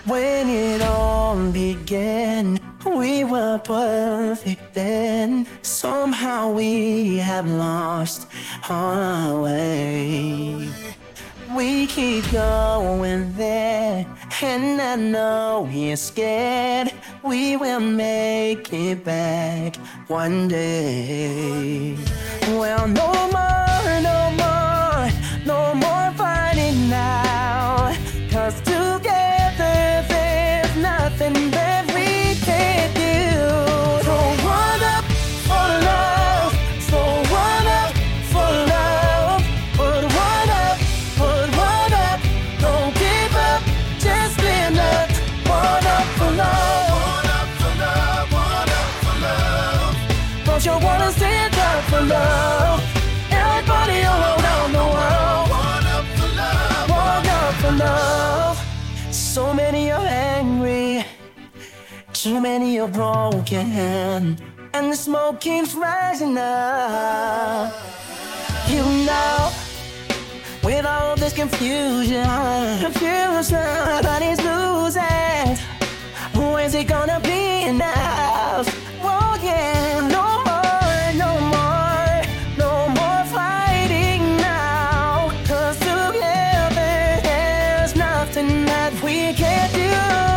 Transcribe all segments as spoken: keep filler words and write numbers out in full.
When it all began, we were perfect then. Somehow we have lost our way. We keep going there, and I know we're scared. We will make it back one day. Well, no more, no more, no more fighting now. 'Cause together there's nothing that we can't do. So one up for love, so one up for love. Put one up, put one up, don't give up, just stand up. One up for love, one up for love, one up for love. Don't you wanna stand up for love? Everybody all around the world. One up for love, one up for love. So many are angry, too many are broken, and the smoke keeps rising up. You know, with all this confusion, confusion, everybody's losing. Who is it gonna be enough? Oh yeah, no more, no more, no more fighting now. 'Cause together there's nothing that we can't do.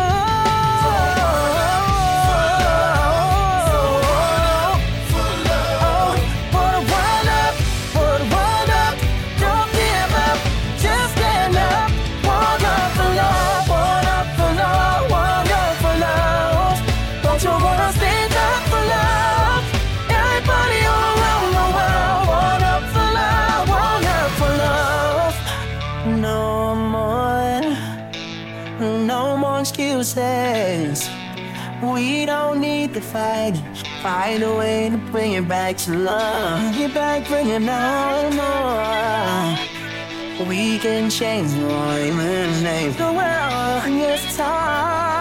No more, no more excuses. We don't need to fight. Find a way to bring it back to love. Get back, bring it no more. We can change the world, even change the world. It's time.